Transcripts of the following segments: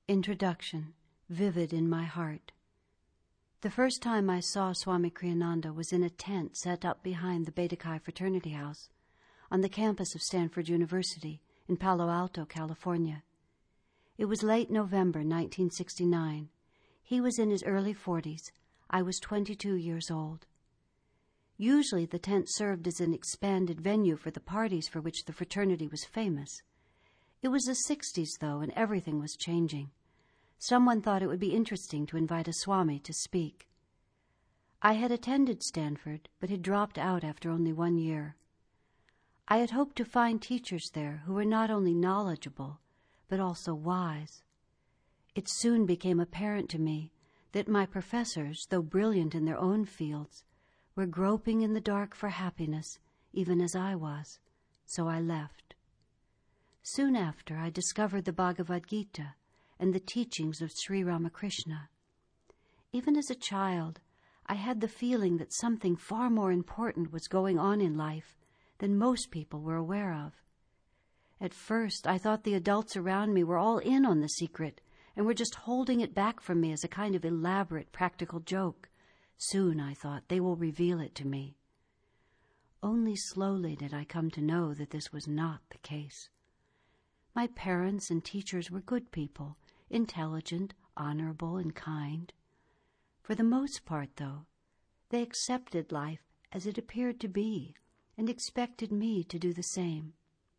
Introduction, vivid in my heart. The first time I saw Swami Kriyananda was in a tent set up behind the Beta Chi fraternity house on the campus of Stanford University in Palo Alto, California. It was late November 1969. He was in his early 40s. I was 22 years old. Usually the tent served as an expanded venue for the parties for which the fraternity was famous. It was the 60s, though, and everything was changing. Someone thought it would be interesting to invite a Swami to speak. I had attended Stanford, but had dropped out after only 1 year. I had hoped to find teachers there who were not only knowledgeable, but also wise. It soon became apparent to me that my professors, though brilliant in their own fields, were groping in the dark for happiness, even as I was, so I left. Soon after, I discovered the Bhagavad Gita and the teachings of Sri Ramakrishna. Even as a child, I had the feeling that something far more important was going on in life than most people were aware of. At first, I thought the adults around me were all in on the secret and were just holding it back from me as a kind of elaborate practical joke. Soon, I thought, they will reveal it to me. Only slowly did I come to know that this was not the case. My parents and teachers were good people, intelligent, honorable, and kind. For the most part, though, they accepted life as it appeared to be and expected me to do the same.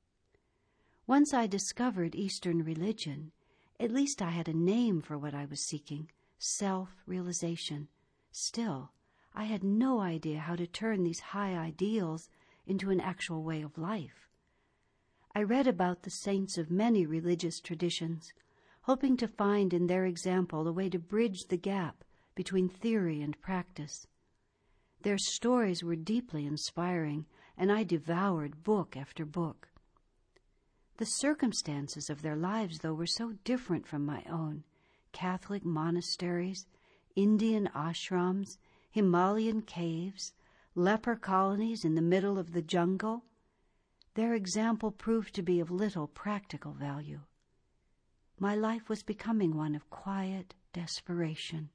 Once I discovered Eastern religion, at least I had a name for what I was seeking, self-realization. Still, I had no idea how to turn these high ideals into an actual way of life. I read about the saints of many religious traditions, hoping to find in their example a way to bridge the gap between theory and practice. Their stories were deeply inspiring, and I devoured book after book. The circumstances of their lives, though, were so different from my own. Catholic monasteries, Indian ashrams, Himalayan caves, leper colonies in the middle of the jungle. Their example proved to be of little practical value. My life was becoming one of quiet desperation.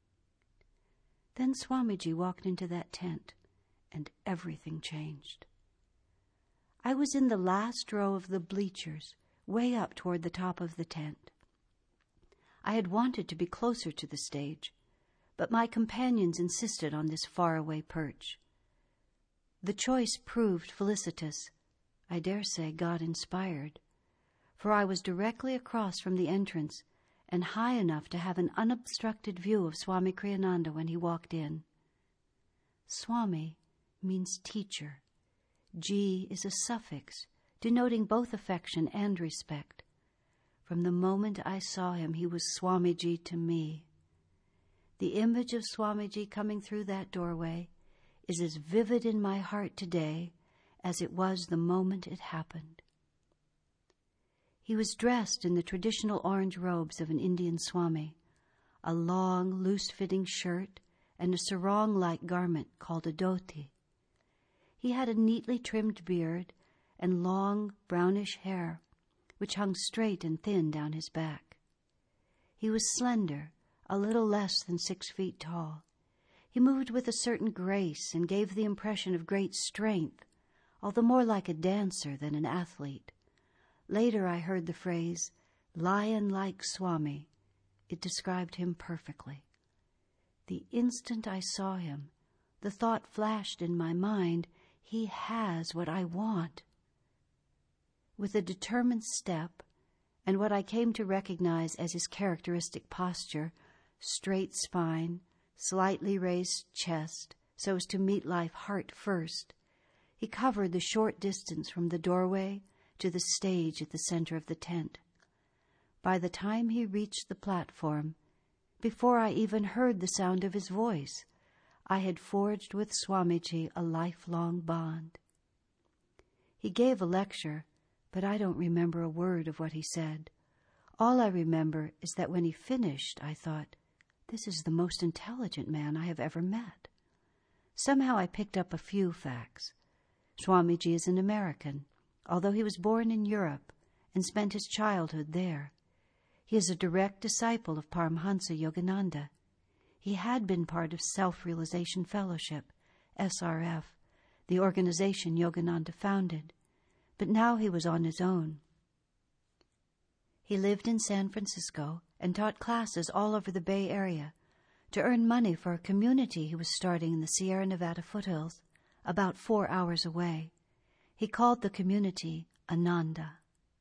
Then Swamiji walked into that tent, and everything changed. I was in the last row of the bleachers, way up toward the top of the tent. I had wanted to be closer to the stage, but my companions insisted on this faraway perch. The choice proved felicitous, I dare say God-inspired, for I was directly across from the entrance and high enough to have an unobstructed view of Swami Kriyananda when he walked in. Swami means teacher. Ji is a suffix denoting both affection and respect. From the moment I saw him, he was Swamiji to me. The image of Swamiji coming through that doorway is as vivid in my heart today as it was the moment it happened. He was dressed in the traditional orange robes of an Indian Swami, a long, loose-fitting shirt and a sarong-like garment called a dhoti. He had a neatly trimmed beard and long, brownish hair, which hung straight and thin down his back. He was slender, a little less than 6 feet tall. He moved with a certain grace and gave the impression of great strength, although more like a dancer than an athlete. Later I heard the phrase, lion-like Swami. It described him perfectly. The instant I saw him, the thought flashed in my mind, he has what I want. With a determined step, and what I came to recognize as his characteristic posture, straight spine, slightly raised chest, so as to meet life heart first, he covered the short distance from the doorway to the stage at the center of the tent. By the time he reached the platform, before I even heard the sound of his voice, I had forged with Swamiji a lifelong bond. He gave a lecture, but I don't remember a word of what he said. All I remember is that when he finished, I thought, this is the most intelligent man I have ever met. Somehow I picked up a few facts. Swamiji is an American, although he was born in Europe and spent his childhood there. He is a direct disciple of Paramhansa Yogananda. He had been part of Self-Realization Fellowship, SRF, the organization Yogananda founded, but now he was on his own. He lived in San Francisco and taught classes all over the Bay Area to earn money for a community he was starting in the Sierra Nevada foothills, about 4 hours away. He called the community Ananda.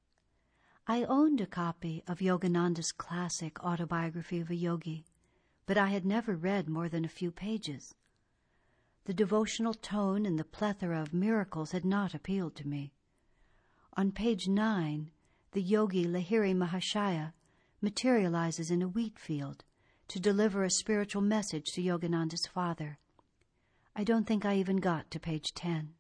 I owned a copy of Yogananda's classic Autobiography of a Yogi, but I had never read more than a few pages. The devotional tone and the plethora of miracles had not appealed to me. On page 9, the yogi Lahiri Mahashaya materializes in a wheat field to deliver a spiritual message to Yogananda's father. I don't think I even got to page 10.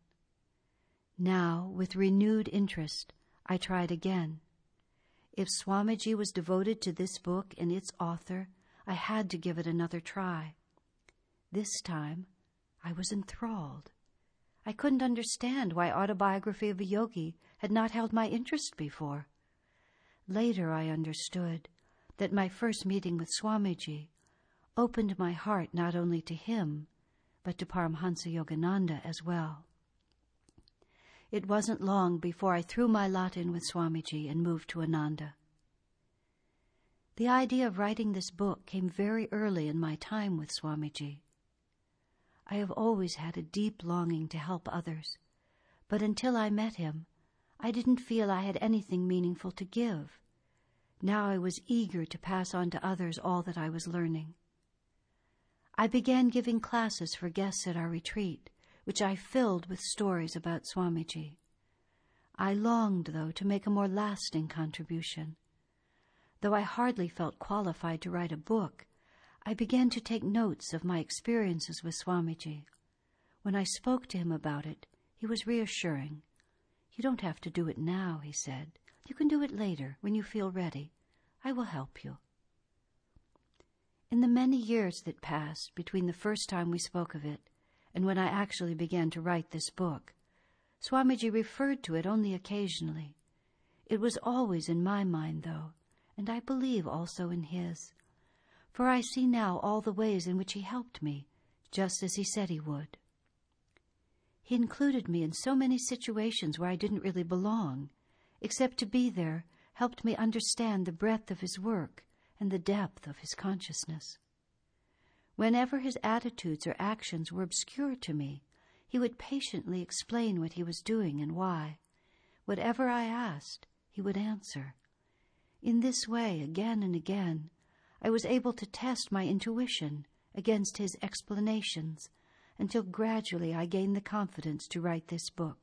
Now, with renewed interest, I tried again. If Swamiji was devoted to this book and its author, I had to give it another try. This time, I was enthralled. I couldn't understand why Autobiography of a Yogi had not held my interest before. Later I understood that my first meeting with Swamiji opened my heart not only to him, but to Paramhansa Yogananda as well. It wasn't long before I threw my lot in with Swamiji and moved to Ananda. The idea of writing this book came very early in my time with Swamiji. I have always had a deep longing to help others, but until I met him, I didn't feel I had anything meaningful to give. Now I was eager to pass on to others all that I was learning. I began giving classes for guests at our retreat, which I filled with stories about Swamiji. I longed, though, to make a more lasting contribution. Though I hardly felt qualified to write a book, I began to take notes of my experiences with Swamiji. When I spoke to him about it, he was reassuring. "You don't have to do it now," he said. "You can do it later, when you feel ready. I will help you." In the many years that passed between the first time we spoke of it and when I actually began to write this book, Swamiji referred to it only occasionally. It was always in my mind, though, and I believe also in his, for I see now all the ways in which he helped me, just as he said he would. He included me in so many situations where I didn't really belong, except to be there helped me understand the breadth of his work and the depth of his consciousness. Whenever his attitudes or actions were obscure to me, he would patiently explain what he was doing and why. Whatever I asked, he would answer. In this way, again and again, I was able to test my intuition against his explanations until gradually I gained the confidence to write this book.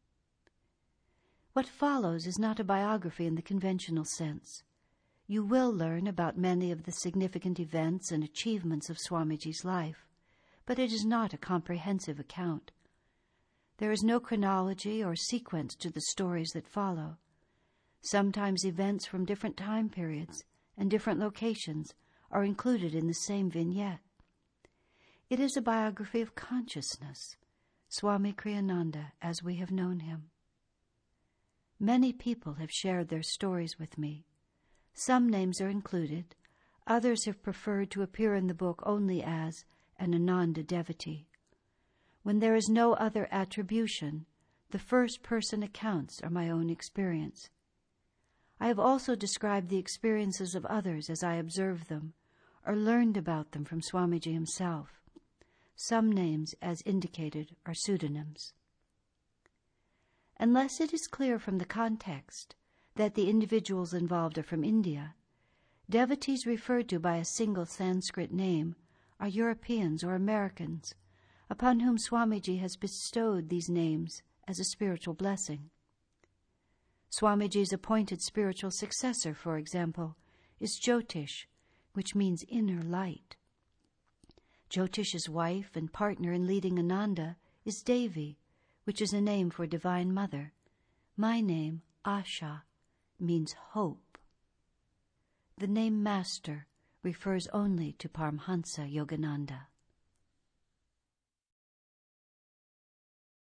What follows is not a biography in the conventional sense. You will learn about many of the significant events and achievements of Swamiji's life, but it is not a comprehensive account. There is no chronology or sequence to the stories that follow. Sometimes events from different time periods and different locations are included in the same vignette. It is a biography of consciousness, Swami Kriyananda as we have known him. Many people have shared their stories with me. Some names are included. Others have preferred to appear in the book only as an Ananda devotee. When there is no other attribution, the first-person accounts are my own experience. I have also described the experiences of others as I observed them, or learned about them from Swamiji himself. Some names, as indicated, are pseudonyms. Unless it is clear from the context that the individuals involved are from India, devotees referred to by a single Sanskrit name are Europeans or Americans, upon whom Swamiji has bestowed these names as a spiritual blessing. Swamiji's appointed spiritual successor, for example, is Jyotish, which means inner light. Jyotish's wife and partner in leading Ananda is Devi, which is a name for Divine Mother. My name, Asha, means hope. The name Master refers only to Paramhansa Yogananda.